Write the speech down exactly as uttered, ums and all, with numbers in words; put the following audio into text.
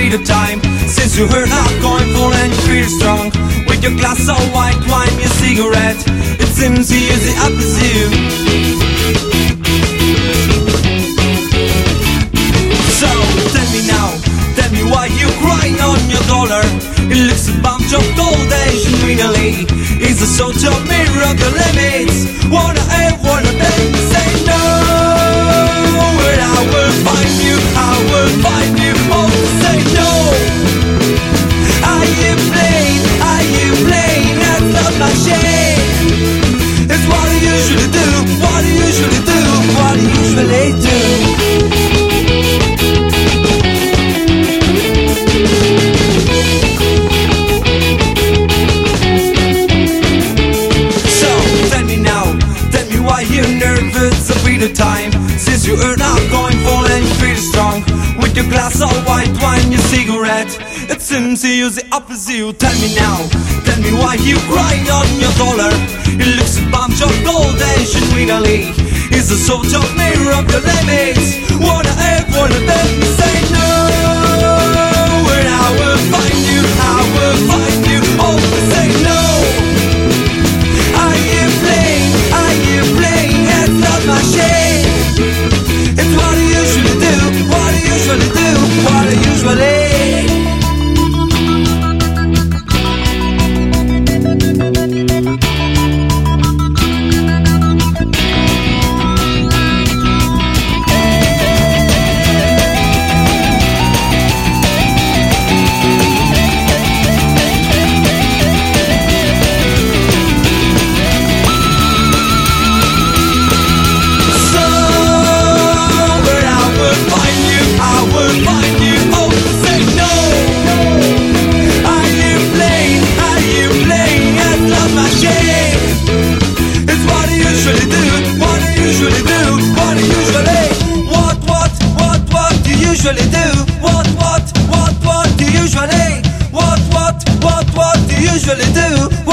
beat of time. Since you heard I'm going full and you feel strong, with your glass of white wine, your cigarette, it seems easy up as you. So tell me now, tell me why you crying on your dollar. It looks a bunch of gold Asian greenery. It's a sort of mirror of the limits. Wanna have one of them, say no. And I will find you, I will find you. Oh, say no. Are you playing, are you playing? That's not my shame. It's what I usually do, what I usually do, what I usually do. The time since you heard I'm going full and you feel strong, with your glass of white wine, your cigarette, it seems you use the opposite. Tell me now, tell me why you crying on your dollar. It looks a bunch of gold Asian greenery. It's a sort of mirror of your limits. Wanna have one of them, say no. And I will find you, I will find you. Oh, say no. Are you playing, are you playing? That's not my shame. It's what I usually do, what I usually do, what I usually. Usually do what what what what do you usually what what what what do you usually do?